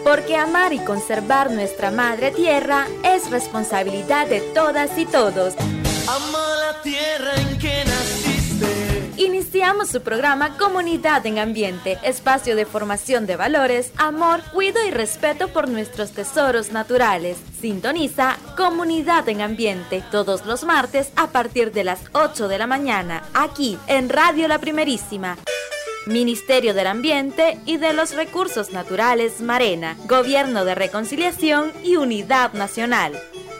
porque amar y conservar nuestra madre tierra es responsabilidad de todas y todos. Ama la tierra en que naciste. Iniciamos su programa Comunidad en Ambiente, espacio de formación de valores, amor, cuidado y respeto por nuestros tesoros naturales. Sintoniza Comunidad en Ambiente todos los martes a partir de las 8 de la mañana, aquí en Radio La Primerísima. Ministerio del Ambiente y de los Recursos Naturales Marena, Gobierno de Reconciliación y Unidad Nacional.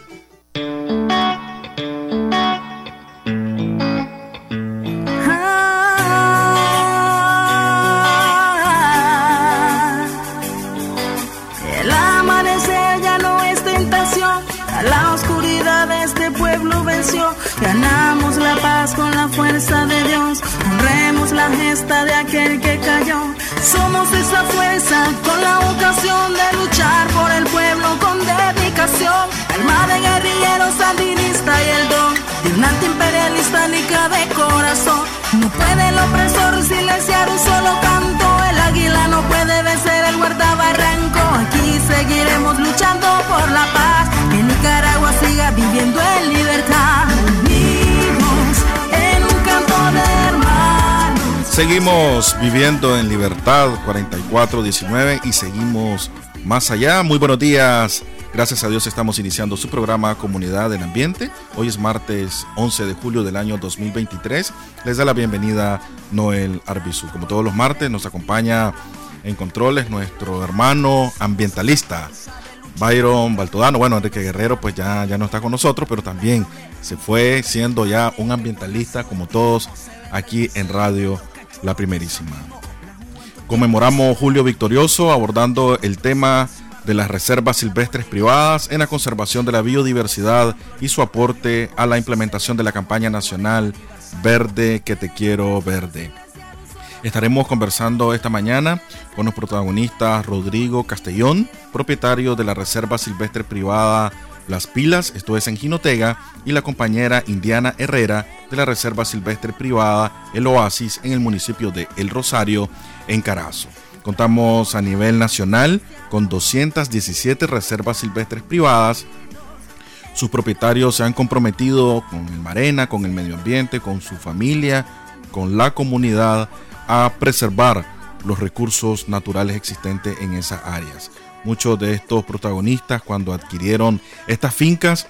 El amanecer ya no es tentación, a la oscuridad este pueblo venció. Ganamos la paz con la fuerza de Dios, honremos la gesta de aquel que cayó. Somos esa fuerza con la ocasión de luchar por el pueblo con dedicación. Alma de guerrillero sandinista y el don de un antiimperialista nica de corazón. No puede el opresor silenciar un solo canto, el águila no puede vencer el guardabarranco. Aquí seguiremos luchando por la paz, que Nicaragua siga viviendo en libertad. Unimos en un canto de hermanos. Seguimos viviendo en libertad, 4419, y seguimos más allá. Muy buenos días. Gracias a Dios estamos iniciando su programa Comunidad del Ambiente. Hoy es martes 11 de julio del año 2023. Les da la bienvenida Noel Arbizu. Como todos los martes nos acompaña en controles nuestro hermano ambientalista Byron Baltodano. Bueno, Enrique Guerrero pues ya no está con nosotros, pero también se fue siendo ya un ambientalista como todos aquí en Radio La Primerísima. Conmemoramos Julio Victorioso abordando el tema de las reservas silvestres privadas en la conservación de la biodiversidad y su aporte a la implementación de la campaña nacional Verde que te quiero verde. Estaremos conversando esta mañana con los protagonistas Rodrigo Castellón, propietario de la reserva silvestre privada Las Pilas, esto es en Jinotega, y la compañera Indiana Herrera de la reserva silvestre privada El Oasis en el municipio de El Rosario, en Carazo. Contamos a nivel nacional con 217 reservas silvestres privadas. Sus propietarios se han comprometido con el Marena, con el medio ambiente, con su familia, con la comunidad, a preservar los recursos naturales existentes en esas áreas. Muchos de estos protagonistas, cuando adquirieron estas fincas,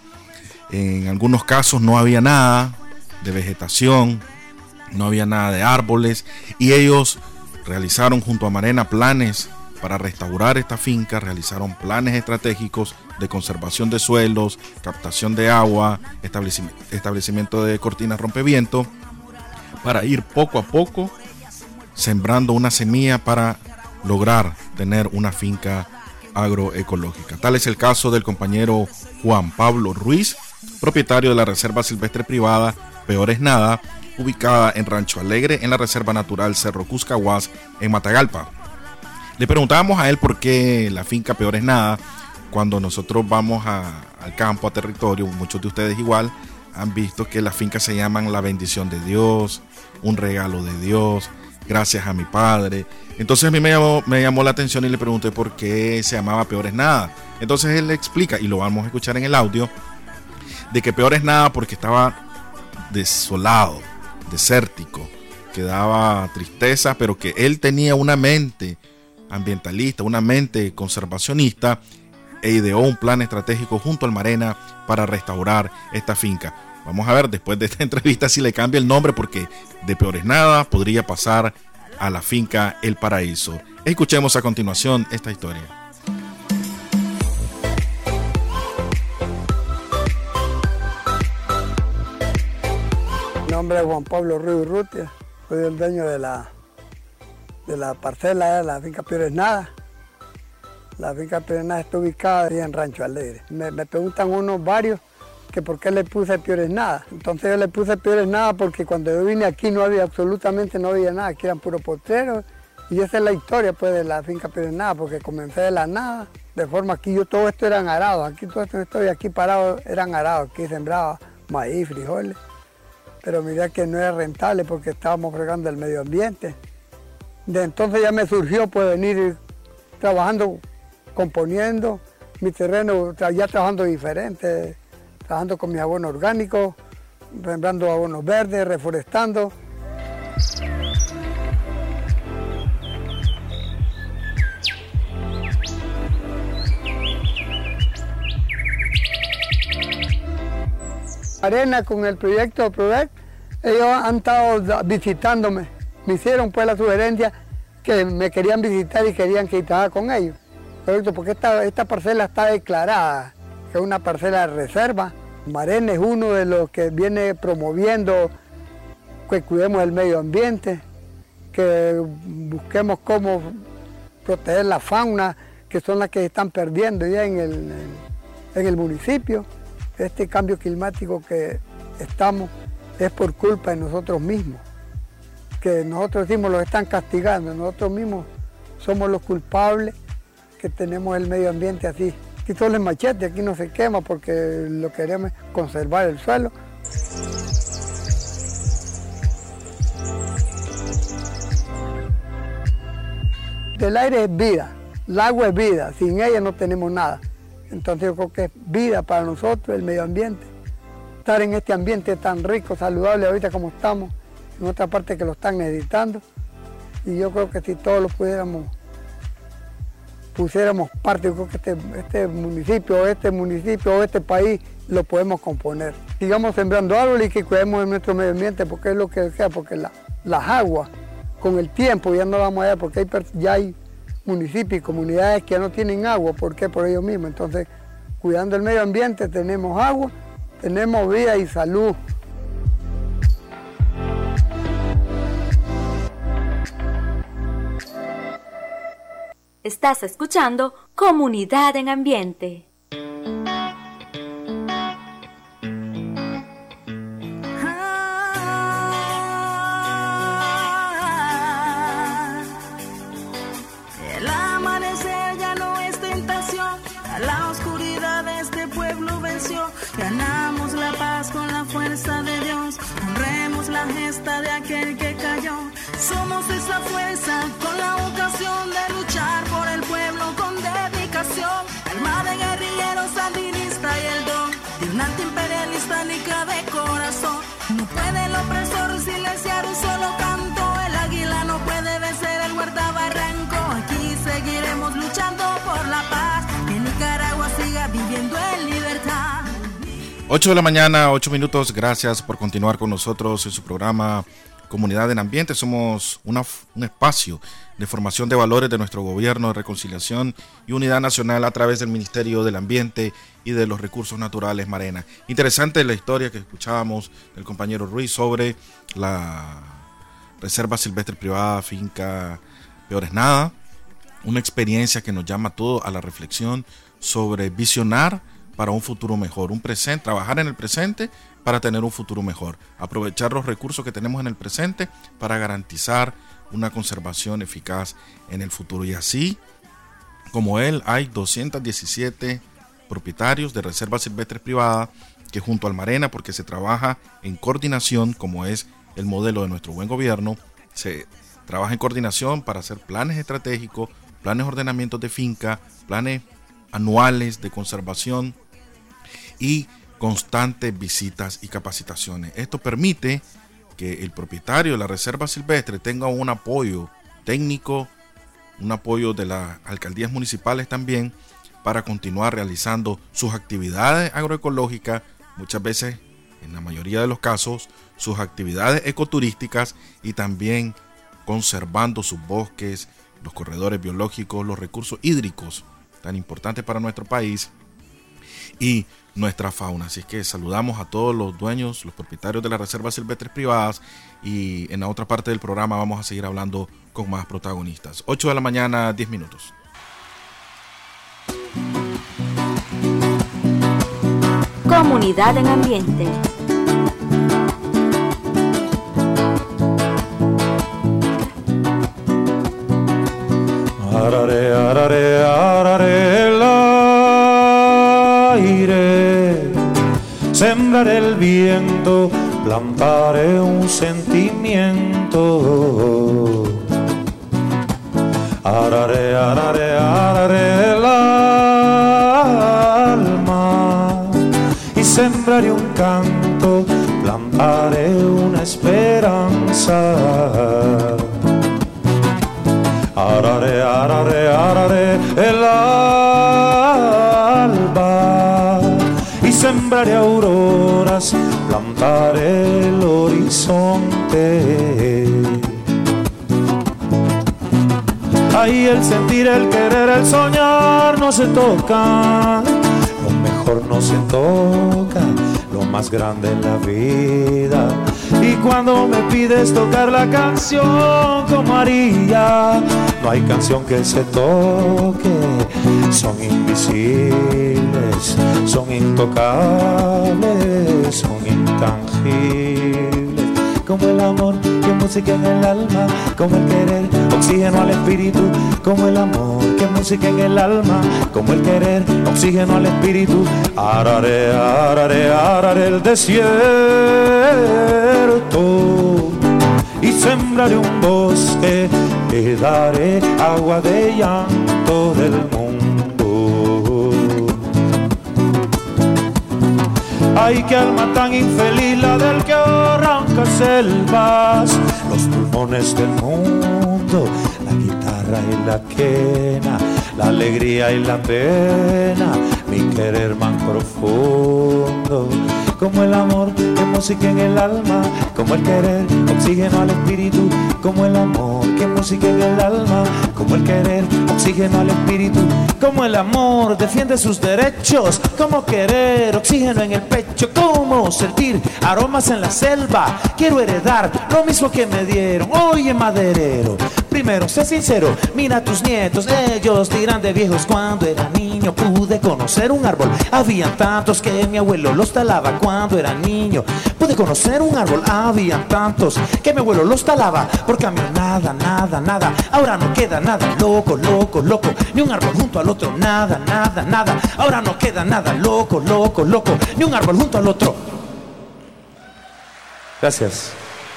en algunos casos no había nada de vegetación, no había nada de árboles, y ellos realizaron junto a Marena planes para restaurar esta finca, realizaron planes estratégicos de conservación de suelos, captación de agua, establecimiento de cortinas rompeviento, para ir poco a poco sembrando una semilla para lograr tener una finca agroecológica. Tal es el caso del compañero Juan Pablo Ruiz, propietario de la reserva silvestre privada Peor es Nada, ubicada en Rancho Alegre, en la Reserva Natural Cerro Cuscahuas, en Matagalpa. Le preguntábamos a él por qué la finca Peor es Nada. Cuando nosotros vamos al campo, a territorio, muchos de ustedes igual han visto que las fincas se llaman La Bendición de Dios, Un Regalo de Dios, Gracias a mi Padre. Entonces a mí me llamó la atención y le pregunté por qué se llamaba Peor es Nada. Entonces él le explica, y lo vamos a escuchar en el audio, de que Peor es Nada porque estaba desolado, desértico, que daba tristeza, pero que él tenía una mente ambientalista, una mente conservacionista, e ideó un plan estratégico junto al Marena para restaurar esta finca. Vamos a ver después de esta entrevista si le cambia el nombre, porque de Peor es Nada podría pasar a la finca El Paraíso. Escuchemos a continuación esta historia. Mi nombre es Juan Pablo Ruiz Urrutia, soy el dueño de la parcela de la finca Peor es Nada. La finca Peor es Nada está ubicada ahí en Rancho Alegre. Me preguntan varios que por qué le puse Peor es Nada. Entonces yo le puse Peor es Nada porque cuando yo vine aquí no había nada, aquí eran puros potreros. Y esa es la historia pues de la finca Peor es Nada, porque comencé de la nada, de forma que todo esto eran arados, aquí todo esto estoy aquí parado eran arados, aquí sembraba maíz, frijoles. Pero miré que no era rentable porque estábamos fregando el medio ambiente. De entonces ya me surgió pues venir trabajando componiendo mi terreno, ya trabajando diferente, trabajando con mis abonos orgánicos, sembrando abonos verdes, reforestando. Arena con el proyecto PRODEC, ellos han estado visitándome, me hicieron pues la sugerencia que me querían visitar y querían que trabajara con ellos. Correcto, porque esta parcela está declarada, que es una parcela de reserva. Marena es uno de los que viene promoviendo que cuidemos el medio ambiente, que busquemos cómo proteger la fauna, que son las que se están perdiendo ya en el municipio. Este cambio climático que estamos es por culpa de nosotros mismos, que nosotros mismos los están castigando, nosotros mismos somos los culpables que tenemos el medio ambiente así. Aquí solo es machete, aquí no se quema porque lo que queremos es conservar el suelo. El aire es vida, el agua es vida, sin ella no tenemos nada. Entonces yo creo que es vida para nosotros, el medio ambiente. Estar en este ambiente tan rico, saludable ahorita como estamos, en otra parte que lo están necesitando. Y yo creo que si todos lo pusiéramos parte, yo creo que este municipio, este país lo podemos componer. Sigamos sembrando árboles y que cuidemos de nuestro medio ambiente, porque es lo que sea, porque las aguas, con el tiempo ya no vamos allá, porque ya hay municipios y comunidades que ya no tienen agua. ¿Por qué? Por ellos mismos. Entonces, cuidando el medio ambiente, tenemos agua, tenemos vida y salud. Estás escuchando Comunidad en Ambiente. El amanecer ya no es tentación, a la oscuridad de este pueblo venció. Ganamos la paz con la fuerza de Dios, honremos la gesta de aquel que cayó. Somos esa fuerza con la ocasión de luchar por el pueblo con dedicación. Alma de guerrillero sandinista y el don de un antiimperialista nica de corazón. No puede el opresor silenciar un solo canto, el águila no puede vencer el guardabarranco. Aquí seguiremos luchando por la paz, que Nicaragua siga viviendo en libertad. 8 de la mañana, 8 minutos. Gracias por continuar con nosotros en su programa Comunidad en Ambiente. Somos un espacio de formación de valores de nuestro gobierno, de reconciliación y unidad nacional a través del Ministerio del Ambiente y de los Recursos Naturales Marena. Interesante la historia que escuchábamos del compañero Ruiz sobre la Reserva Silvestre Privada Finca Peor es Nada. Una experiencia que nos llama a todos a la reflexión sobre visionar para un futuro mejor, un presente, trabajar en el presente para tener un futuro mejor, aprovechar los recursos que tenemos en el presente para garantizar una conservación eficaz en el futuro. Y así como él, hay 217 propietarios de reservas silvestres privadas que junto al Marena, porque se trabaja en coordinación, como es el modelo de nuestro buen gobierno, se trabaja en coordinación para hacer planes estratégicos, planes de ordenamiento de finca, planes anuales de conservación y constantes visitas y capacitaciones. Esto permite que el propietario de la reserva silvestre tenga un apoyo técnico, un apoyo de las alcaldías municipales también, para continuar realizando sus actividades agroecológicas, muchas veces, en la mayoría de los casos, sus actividades ecoturísticas y también conservando sus bosques, los corredores biológicos, los recursos hídricos tan importantes para nuestro país y nuestra fauna. Así que saludamos a todos los dueños, los propietarios de las reservas silvestres privadas, y en la otra parte del programa vamos a seguir hablando con más protagonistas. 8 de la mañana, 10 minutos. Comunidad en Ambiente. Arare, arare, arare, el aire, sembraré el viento, plantaré un sentimiento. Arare, arare, arare, el sembraré un canto, plantaré una esperanza. Araré, araré, araré el alba y sembraré auroras, plantaré el horizonte. Ahí el sentir, el querer, el soñar no se toca, lo mejor no se toca, lo más grande en la vida. Y cuando me pides tocar la canción como haría, no hay canción que se toque. Son invisibles, son intocables, son intangibles. Como el amor, que música en el alma, como el querer, oxígeno al espíritu. Como el amor, que música en el alma, como el querer, oxígeno al espíritu. Araré, araré, araré el desierto y sembraré un bosque y daré agua de llanto del mundo. Ay, qué alma tan infeliz la del que arranca selvas, los pulmones del mundo, la guitarra y la quena, la alegría y la pena, mi querer más profundo. Como el amor, que música en el alma, como el querer, oxígeno al espíritu. Como el amor, que música en el alma, como el querer, oxígeno al espíritu. Como el amor defiende sus derechos, como querer, oxígeno en el pecho. Como sentir aromas en la selva, quiero heredar lo mismo que me dieron. Oye, maderero, primero sé sincero, mira a tus nietos, ellos dirán de viejos. Cuando era niño pude conocer un árbol, habían tantos que mi abuelo los talaba. Cuando era niño pude conocer un árbol, habían tantos que mi abuelo los talaba. Por cambio nada, nada, nada, ahora no queda nada, loco, loco, loco, ni un árbol junto al otro, nada, nada, nada, ahora no queda nada, loco, loco, loco, ni un árbol junto al otro. Gracias.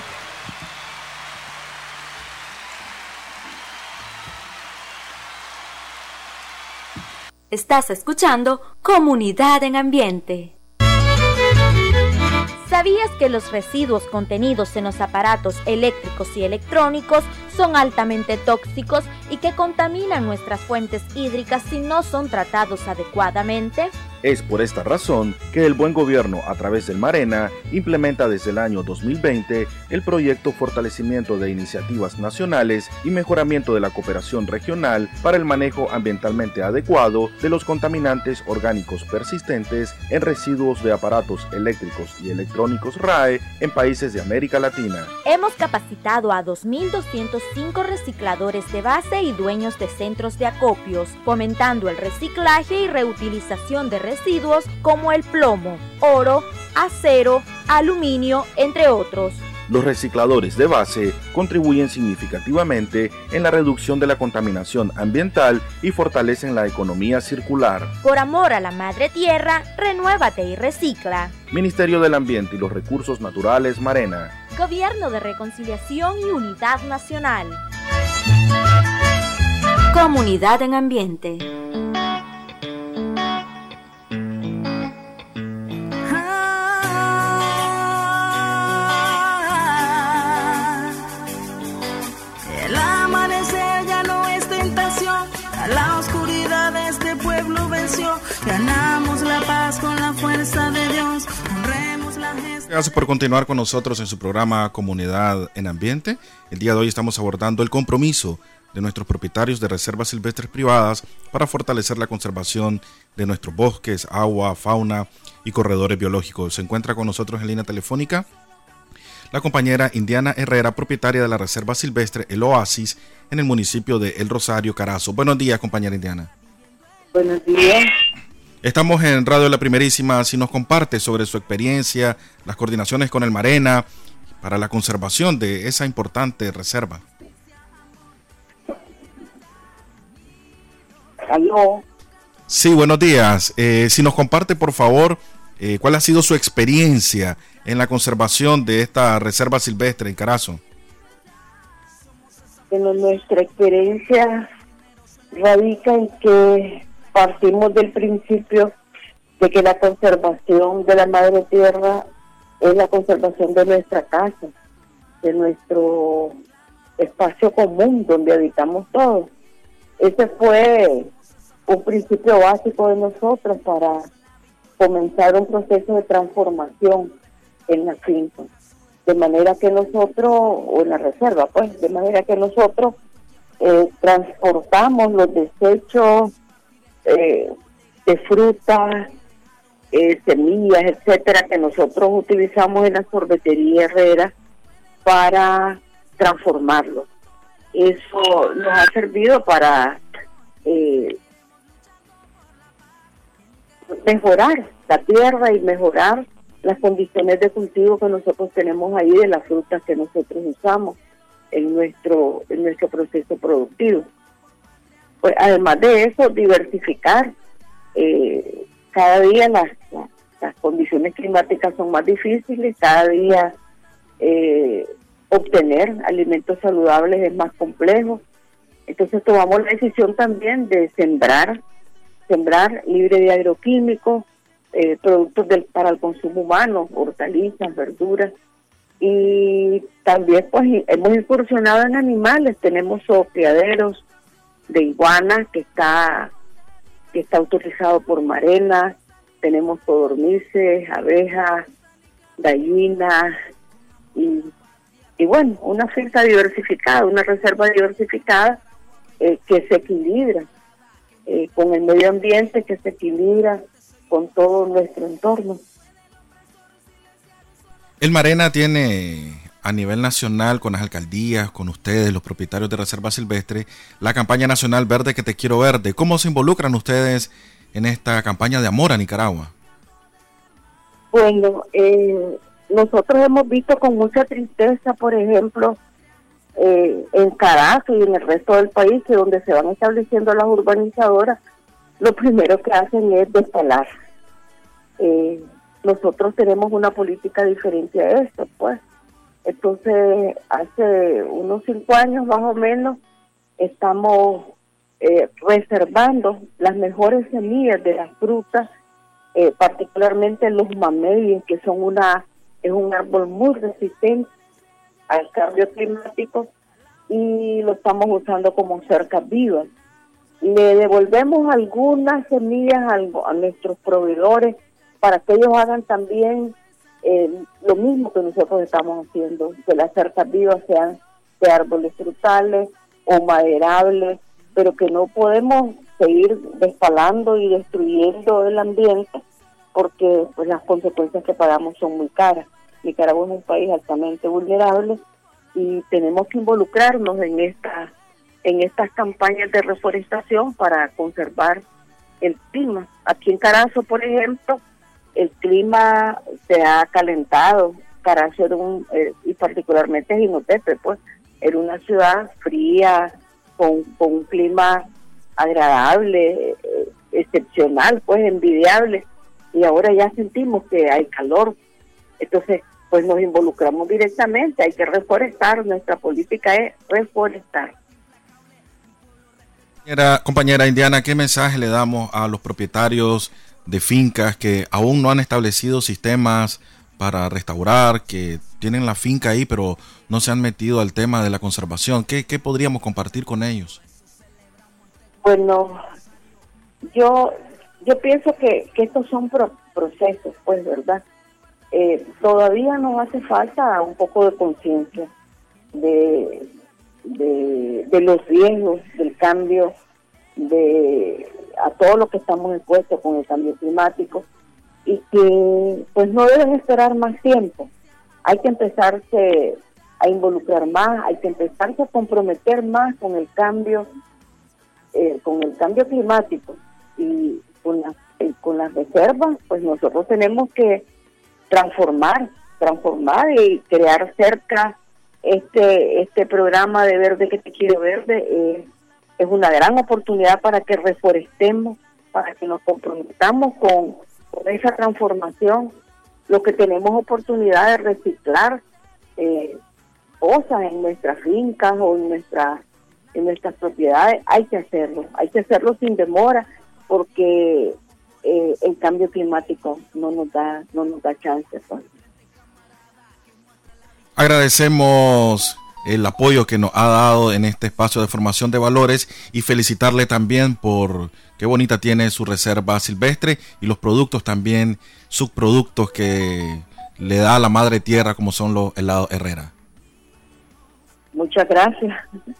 Estás escuchando Comunidad en Ambiente. ¿Sabías que los residuos contenidos en los aparatos eléctricos y electrónicos son altamente tóxicos y que contaminan nuestras fuentes hídricas si no son tratados adecuadamente? Es por esta razón que el Buen Gobierno, a través del Marena, implementa desde el año 2020 el proyecto Fortalecimiento de Iniciativas Nacionales y Mejoramiento de la Cooperación Regional para el manejo ambientalmente adecuado de los contaminantes orgánicos persistentes en residuos de aparatos eléctricos y electrónicos RAE en países de América Latina. Hemos capacitado a 2.205 recicladores de base y dueños de centros de acopios, fomentando el reciclaje y reutilización de residuos como el plomo, oro, acero, aluminio, entre otros. Los recicladores de base contribuyen significativamente en la reducción de la contaminación ambiental y fortalecen la economía circular. Por amor a la madre tierra, renuévate y recicla. Ministerio del Ambiente y los Recursos Naturales, Marena. Gobierno de Reconciliación y Unidad Nacional. Comunidad en Ambiente. La oscuridad de este pueblo venció, ganamos la paz con la fuerza de Dios, honremos la gesta. Gracias por continuar con nosotros en su programa Comunidad en Ambiente. El día de hoy estamos abordando el compromiso de nuestros propietarios de reservas silvestres privadas para fortalecer la conservación de nuestros bosques, agua, fauna y corredores biológicos. Se encuentra con nosotros en línea telefónica la compañera Indiana Herrera, propietaria de la Reserva Silvestre El Oasis en el municipio de El Rosario, Carazo. Buenos días, compañera Indiana. Buenos días. Estamos en Radio La Primerísima. Si nos comparte sobre su experiencia, las coordinaciones con el Marena para la conservación de esa importante reserva. ¿Aló? Sí, buenos días. Si nos comparte, por favor, ¿cuál ha sido su experiencia en la conservación de esta reserva silvestre en Carazo? Bueno, nuestra experiencia radica en que partimos del principio de que la conservación de la madre tierra es la conservación de nuestra casa, de nuestro espacio común donde habitamos todos. Ese fue un principio básico de nosotros para comenzar un proceso de transformación en la finca, de manera que nosotros, o en la reserva, pues, de manera que nosotros transportamos los desechos de frutas, semillas, etcétera, que nosotros utilizamos en la sorbetería Herrera para transformarlos. Eso nos ha servido para mejorar la tierra y mejorar las condiciones de cultivo que nosotros tenemos ahí de las frutas que nosotros usamos en nuestro proceso productivo. Pues además de eso, diversificar. Cada día las condiciones climáticas son más difíciles, cada día obtener alimentos saludables es más complejo. Entonces tomamos la decisión también de sembrar libre de agroquímicos, productos para el consumo humano, hortalizas, verduras, y también pues hemos incursionado en animales. Tenemos criaderos de iguanas que está autorizado por Marena, tenemos codornices, abejas, gallinas y bueno, una finca diversificada, una reserva diversificada que se equilibra con el medio ambiente, que se equilibra con todo nuestro entorno. El Marena tiene a nivel nacional, con las alcaldías, con ustedes, los propietarios de Reserva Silvestre, la campaña nacional Verde que te quiero verde. ¿Cómo se involucran ustedes en esta campaña de amor a Nicaragua? Bueno, nosotros hemos visto con mucha tristeza, por ejemplo, en Caracas y en el resto del país, que donde se van estableciendo las urbanizadoras, lo primero que hacen es destalar. Nosotros tenemos una política diferente a esto, pues. Entonces, hace unos 5 años más o menos, estamos reservando las mejores semillas de las frutas, particularmente los mameyes, que es un árbol muy resistente al cambio climático, y lo estamos usando como cercas vivas. Le devolvemos algunas semillas a nuestros proveedores para que ellos hagan también lo mismo que nosotros estamos haciendo, que las cercas vivas sean de árboles frutales o maderables, pero que no podemos seguir despalando y destruyendo el ambiente, porque pues las consecuencias que pagamos son muy caras. Nicaragua es un país altamente vulnerable y tenemos que involucrarnos en estas campañas de reforestación para conservar el clima. Aquí en Carazo, por ejemplo, el clima se ha calentado. Carazo era y particularmente Jinotepe, pues, era una ciudad fría, con un clima agradable, excepcional, pues, envidiable, y ahora ya sentimos que hay calor. Entonces, pues nos involucramos directamente, hay que reforestar, nuestra política es reforestar. Compañera Indiana, ¿qué mensaje le damos a los propietarios de fincas que aún no han establecido sistemas para restaurar, que tienen la finca ahí pero no se han metido al tema de la conservación? ¿Qué podríamos compartir con ellos? Bueno, yo pienso que estos son procesos, pues, ¿verdad? Todavía nos hace falta un poco de conciencia de los riesgos del cambio, a todo lo que estamos expuestos con el cambio climático, y que pues no deben esperar más tiempo. Hay que empezarse a involucrar más, hay que empezarse a comprometer más con el cambio climático, y con las reservas, pues nosotros tenemos que transformar y crear cerca este programa de Verde que te quiero verde. Es una gran oportunidad para que reforestemos, para que nos comprometamos con esa transformación. Lo que tenemos oportunidad de reciclar cosas en nuestras fincas o en nuestras propiedades, hay que hacerlo sin demora, porque el cambio climático no nos da chance, pues. Agradecemos el apoyo que nos ha dado en este espacio de formación de valores y felicitarle también por qué bonita tiene su reserva silvestre y los productos también, subproductos que le da a la madre tierra como son los helados Herrera. Muchas gracias.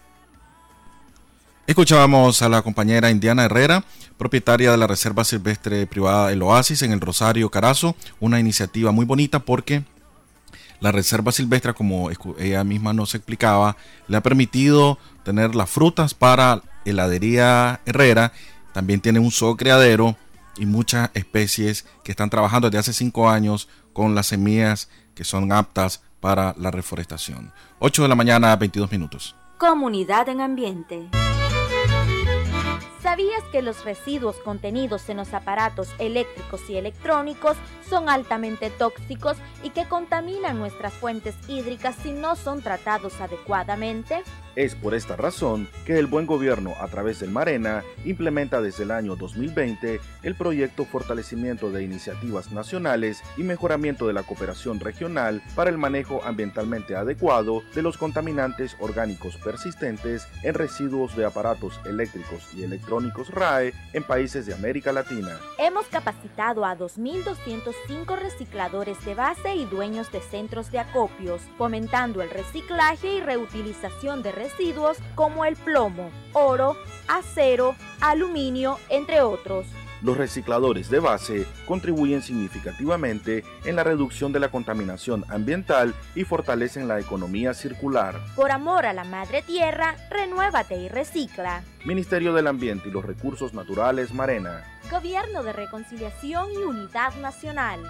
Escuchábamos a la compañera Indiana Herrera, propietaria de la Reserva Silvestre Privada El Oasis en el Rosario Carazo, una iniciativa muy bonita porque la Reserva Silvestre, como ella misma nos explicaba, le ha permitido tener las frutas para heladería Herrera, también tiene un zoocriadero y muchas especies que están trabajando desde hace 5 años con las semillas que son aptas para la reforestación. 8 de la mañana, 22 minutos. Comunidad en Ambiente. ¿Sabías que los residuos contenidos en los aparatos eléctricos y electrónicos son altamente tóxicos y que contaminan nuestras fuentes hídricas si no son tratados adecuadamente? Es por esta razón que el Buen Gobierno, a través del Marena, implementa desde el año 2020 el proyecto Fortalecimiento de Iniciativas Nacionales y Mejoramiento de la Cooperación Regional para el manejo ambientalmente adecuado de los contaminantes orgánicos persistentes en residuos de aparatos eléctricos y electrónicos RAE en países de América Latina. Hemos capacitado a 2.205 recicladores de base y dueños de centros de acopios, fomentando el reciclaje y reutilización de residuos como el plomo, oro, acero, aluminio, entre otros. Los recicladores de base contribuyen significativamente en la reducción de la contaminación ambiental y fortalecen la economía circular. Por amor a la madre tierra, renuévate y recicla. Ministerio del Ambiente y los Recursos Naturales, Marena. Gobierno de Reconciliación y Unidad Nacional.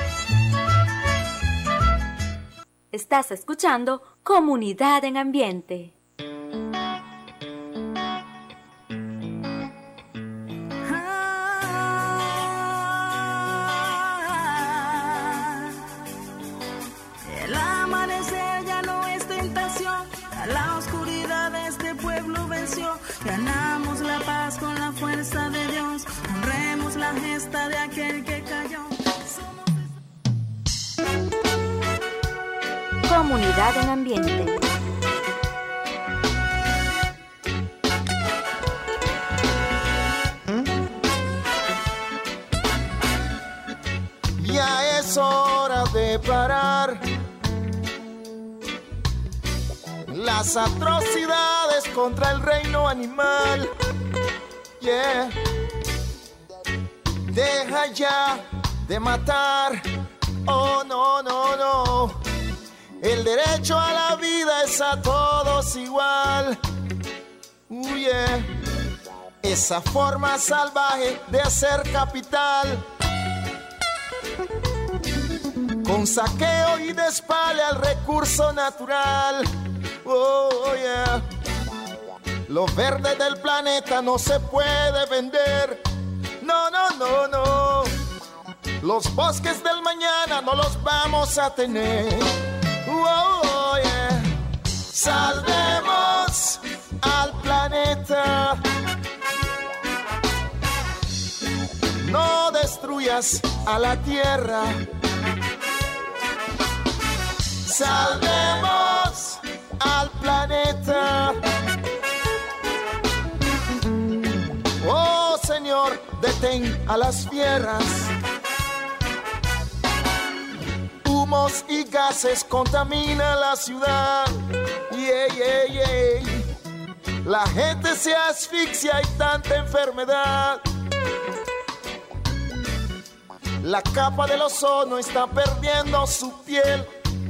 Estás escuchando Comunidad en Ambiente. El amanecer ya no es tentación, a la oscuridad este pueblo venció. Ganamos la paz con la fuerza de Dios, honremos la gesta de aquel que cayó. Comunidad en Ambiente. Ya es hora de parar las atrocidades contra el reino animal. Yeah. Deja ya de matar. Oh, no, no, no. El derecho a la vida es a todos igual. Yeah. Esa forma salvaje de hacer capital, con saqueo y despale al recurso natural. Oh, yeah. Lo verde del planeta no se puede vender. No, no, no, no. Los bosques del mañana no los vamos a tener. Oh, yeah. Salvemos al planeta. No destruyas a la tierra. Salvemos al planeta. Oh, Señor, detén a las fieras. Humos y gases contaminan la ciudad. Yeah, yeah, yeah. La gente se asfixia y tanta enfermedad. La capa del ozono está perdiendo su piel.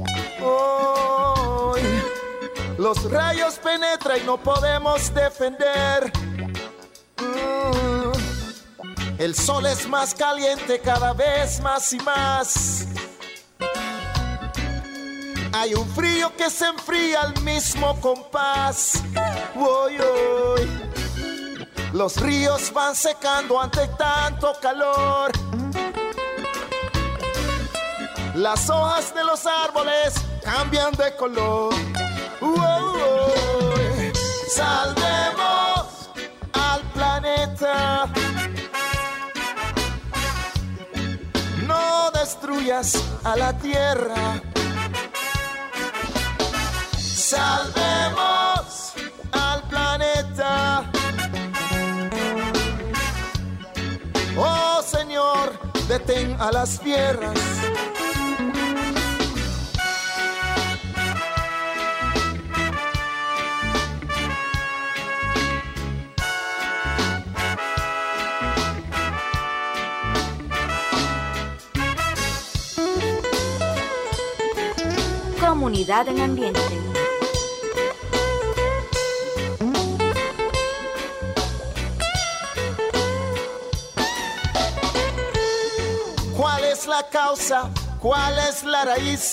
Oh, los rayos penetran y no podemos defender. El sol es más caliente cada vez más y más. Hay un frío que se enfría al mismo compás. Uy, uy. Los ríos van secando ante tanto calor. Las hojas de los árboles cambian de color. Salvemos al planeta. destruyas a la tierra. Salvemos al planeta. Oh Señor, detén a las fieras. Comunidad en Ambiente. ¿Cuál es la causa? ¿Cuál es la raíz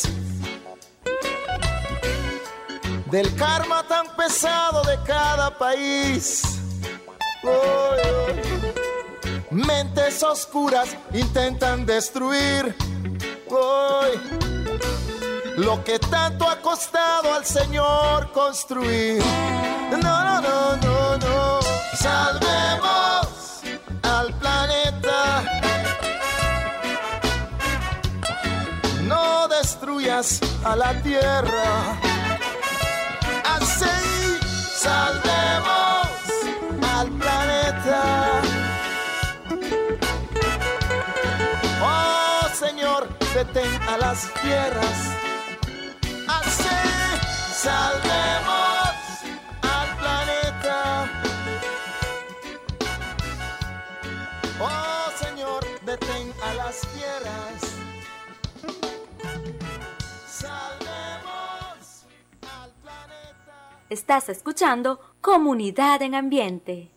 del karma tan pesado de cada país? Mentes oscuras intentan destruir lo que tanto ha costado al Señor construir. No, no, no, no, no. Salvemos al planeta. No destruyas a la tierra. Así salvemos al planeta. Oh Señor, detén a las fieras. Así salvemos al planeta. Oh Señor, detén a las fieras. Salvemos al planeta. Estás escuchando Comunidad en Ambiente.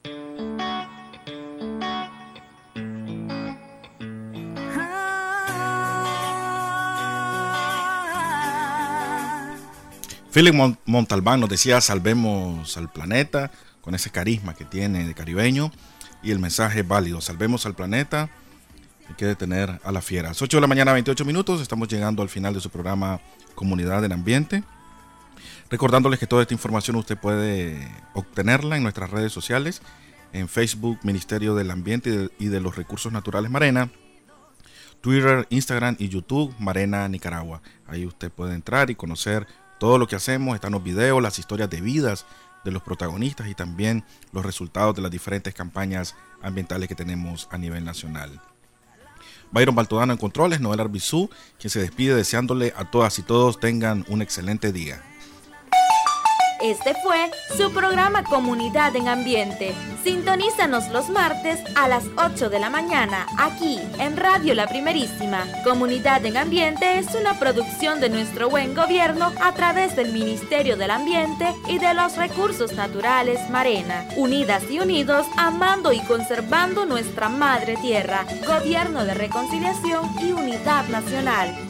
Philip Montalbán nos decía: salvemos al planeta, con ese carisma que tiene de caribeño, y el mensaje es válido: salvemos al planeta, hay que detener a las fieras. 8 de la mañana, 28 minutos, estamos llegando al final de su programa Comunidad en Ambiente. Recordándoles que toda esta información usted puede obtenerla en nuestras redes sociales, en Facebook, Ministerio del Ambiente y de los Recursos Naturales Marena, Twitter, Instagram y YouTube, Marena Nicaragua. Ahí usted puede entrar y conocer todo lo que hacemos. Están los videos, las historias de vidas de los protagonistas y también los resultados de las diferentes campañas ambientales que tenemos a nivel nacional. Byron Baltodano en controles, Noel Arbizú, quien se despide deseándole a todas y todos tengan un excelente día. Este fue su programa Comunidad en Ambiente. Sintonízanos los martes a las 8 de la mañana, aquí en Radio La Primerísima. Comunidad en Ambiente es una producción de nuestro buen gobierno a través del Ministerio del Ambiente y de los Recursos Naturales Marena. Unidas y unidos, amando y conservando nuestra madre tierra. Gobierno de Reconciliación y Unidad Nacional.